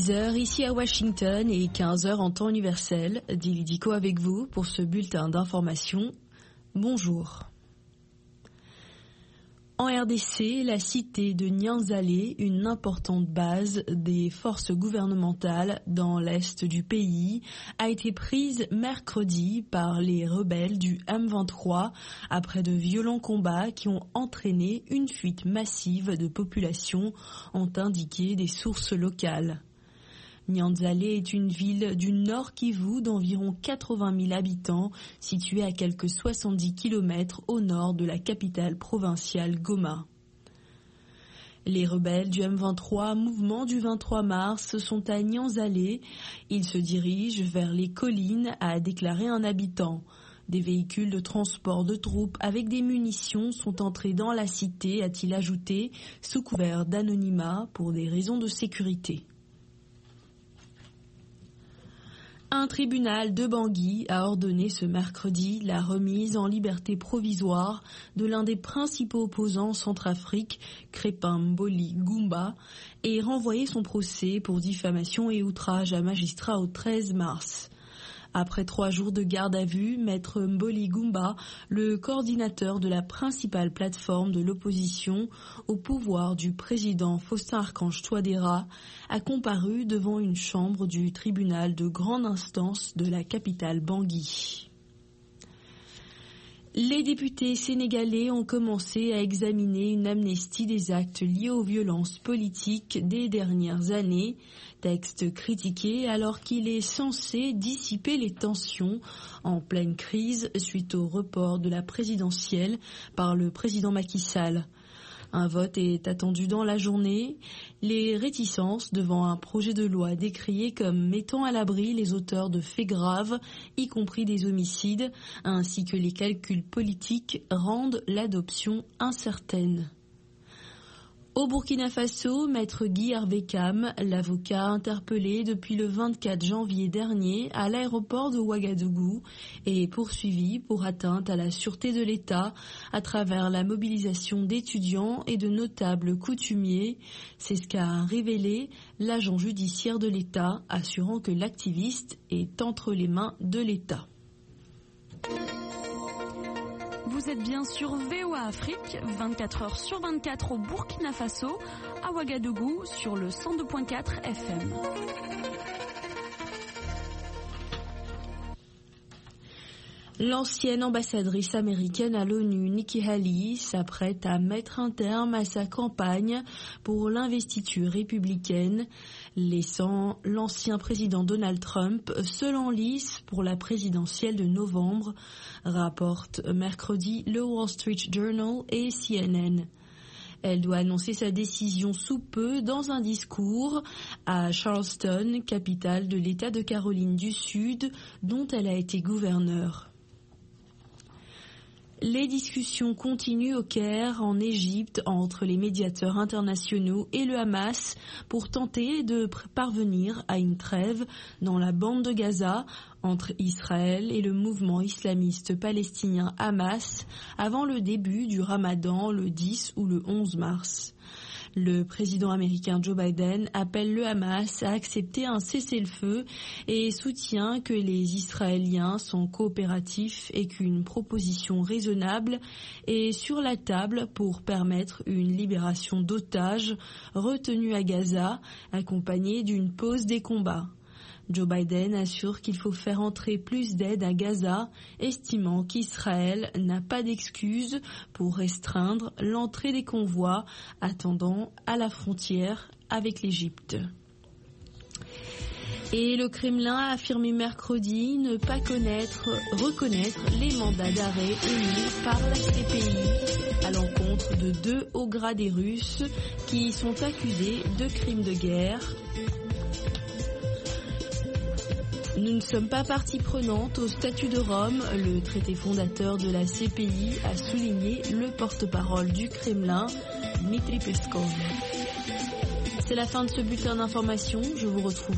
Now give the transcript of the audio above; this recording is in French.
10h ici à Washington et 15h en temps universel. Dili Diko avec vous pour ce bulletin d'information. Bonjour. En RDC, la cité de Nyanzalé, une importante base des forces gouvernementales dans l'est du pays, a été prise mercredi par les rebelles du M23 après de violents combats qui ont entraîné une fuite massive de population, ont indiqué des sources locales. Nyanzalé est une ville du Nord Kivu d'environ 80 000 habitants, située à quelques 70 km au nord de la capitale provinciale Goma. Les rebelles du M23, mouvement du 23 mars, sont à Nyanzalé. Ils se dirigent vers les collines, a déclaré un habitant. Des véhicules de transport de troupes avec des munitions sont entrés dans la cité, a-t-il ajouté, sous couvert d'anonymat pour des raisons de sécurité. Un tribunal de Bangui a ordonné ce mercredi la remise en liberté provisoire de l'un des principaux opposants en Centrafrique, Crépin Mboli Goumba, et renvoyé son procès pour diffamation et outrage à magistrat au 13 mars. Après 3 jours de garde à vue, Maître Mboli Goumba, le coordinateur de la principale plateforme de l'opposition au pouvoir du président Faustin-Archange Touadéra, a comparu devant une chambre du tribunal de grande instance de la capitale Bangui. Les députés sénégalais ont commencé à examiner une amnistie des actes liés aux violences politiques des dernières années, texte critiqué alors qu'il est censé dissiper les tensions en pleine crise suite au report de la présidentielle par le président Macky Sall. Un vote est attendu dans la journée. Les réticences devant un projet de loi décrié comme mettant à l'abri les auteurs de faits graves, y compris des homicides, ainsi que les calculs politiques rendent l'adoption incertaine. Au Burkina Faso, Maître Guy Hervé-Cam, l'avocat interpellé depuis le 24 janvier dernier à l'aéroport de Ouagadougou, est poursuivi pour atteinte à la sûreté de l'État à travers la mobilisation d'étudiants et de notables coutumiers. C'est ce qu'a révélé l'agent judiciaire de l'État, assurant que l'activiste est entre les mains de l'État. Vous êtes bien sur VOA Afrique, 24h sur 24 au Burkina Faso, à Ouagadougou sur le 102.4 FM. L'ancienne ambassadrice américaine à l'ONU, Nikki Haley, s'apprête à mettre un terme à sa campagne pour l'investiture républicaine, laissant l'ancien président Donald Trump seul en lice pour la présidentielle de novembre, rapporte mercredi le Wall Street Journal et CNN. Elle doit annoncer sa décision sous peu dans un discours à Charleston, capitale de l'État de Caroline du Sud, dont elle a été gouverneure. Les discussions continuent au Caire, en Égypte, entre les médiateurs internationaux et le Hamas pour tenter de parvenir à une trêve dans la bande de Gaza entre Israël et le mouvement islamiste palestinien Hamas avant le début du Ramadan le 10 ou le 11 mars. Le président américain Joe Biden appelle le Hamas à accepter un cessez-le-feu et soutient que les Israéliens sont coopératifs et qu'une proposition raisonnable est sur la table pour permettre une libération d'otages retenus à Gaza, accompagnée d'une pause des combats. Joe Biden assure qu'il faut faire entrer plus d'aide à Gaza, estimant qu'Israël n'a pas d'excuses pour restreindre l'entrée des convois attendant à la frontière avec l'Égypte. Et le Kremlin a affirmé mercredi ne pas reconnaître les mandats d'arrêt émis par la CPI à l'encontre de 2 hauts gradés russes qui sont accusés de crimes de guerre. Nous ne sommes pas partie prenante au statut de Rome, le traité fondateur de la CPI, a souligné le porte-parole du Kremlin, Dmitry Peskov. C'est la fin de ce bulletin d'information, je vous retrouve